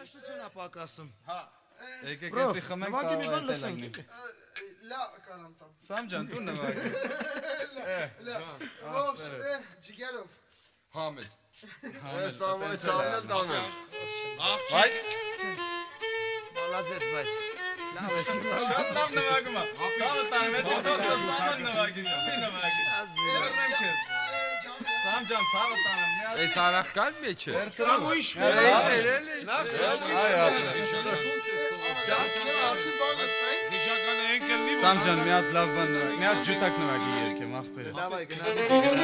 Երաժշտություն ապակասում։ Հա։ Եկեք Բրո, էսի խմենք նվագի մի բան կարողա լսենք։ Լա կարամ տամ։ Սամ ջան, դու նվագի։ Լա։ Ողջ, ջիգերով։ Համեդ։ Ես ամայց ամեն տանեմ։ Աղջիկ։ Մալաձես բայց։ Լավ ես։ Շատ լավ նվագում է։ Սամը տանում է դու Սամը նվագի։ Մի նվագի։ Երնեմ քեզ։ Սամ ջան, ցավը տանեմ։ Այս արախկան մեջ է։ Վերցրու ույշ։ Քիշականը ընկելնի։ Սամ ջան, մի հատ լավ բան նվագի։ Մի հատ ջութակ նվագի երկեմ ախպերս։ Դավայ գնաց։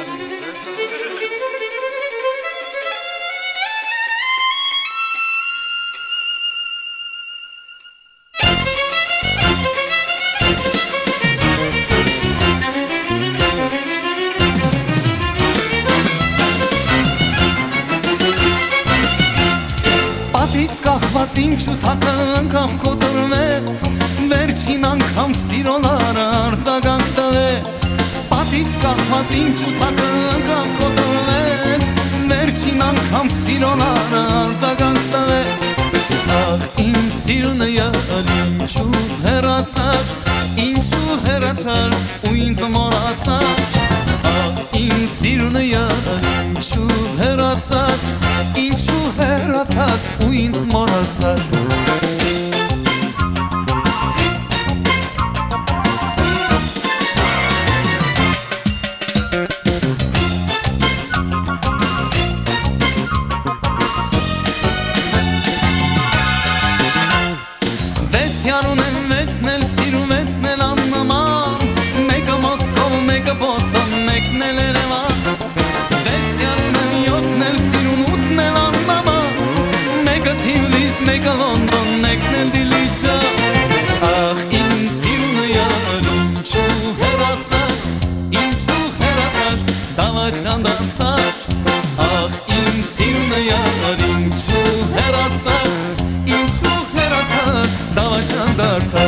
Պատից կախված ինչու թակը անգամ կոտրվեց, վերջին անգամ սիրոնարը արձագանք տվեց։ Պատից կախված ինչու թակը անգամ կոտրվեց, վերջին անգամ սիրոնարը արձագանք տվեց։ Ախ իմ սիրունը յալ ինչու հեռացար, ինչու հեռացար ու ինձ մոռացար։ Ախ իմ սիրունը յալ ինչու հեռացար, ինչու հեռացար ու ինձ մոռացար։ Վեցյան ունեմ վեցնել, սիրում վեցնել աննման, մեկը Մոսկով, մեկը Բոստոն, մեկն էլ Երևան։ Վեցյան ունեմ յոթնել, սիրում ութնել աննման, մեկը Թիվլիս, մեկը Լոնդոն, մեկն էլ Դիլիջա։ Ախ իմ սիրունը յալ ինչու հեռացար, դավաճան դարձար։ Ախ իմ սիրունը յալ ինչու հեռացար, դավաճան դարձար։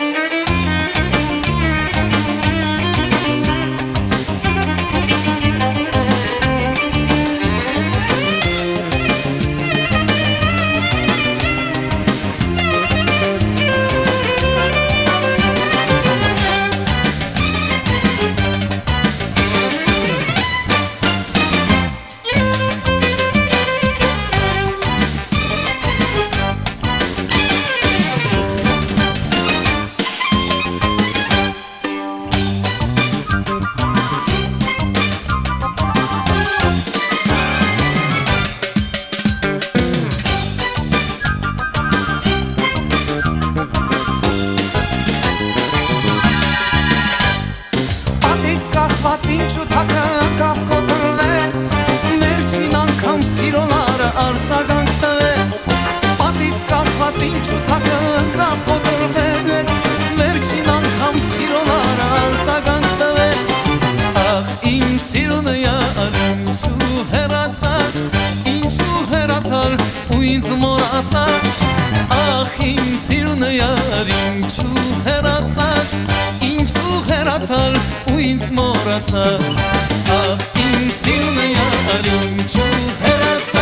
Ինչու թակը անգամ կոտրվեց, վերջին անգամ սիրոնարը արձագանք տվեց։ Պատից կախված ինչու թակը անգամ կոտրվեց, վերջին անգամ սիրոնարը արձագանք տվեց։ Ախ իմ սիրունը յալ ինչու հեռացար, ու ինձ մոռացար։ Ախ իմ սիրունը յալ ինչու հեռացար, ու ինձ մոռացար։ Ախ իմ սիրունը յալ ինչու հեռացար,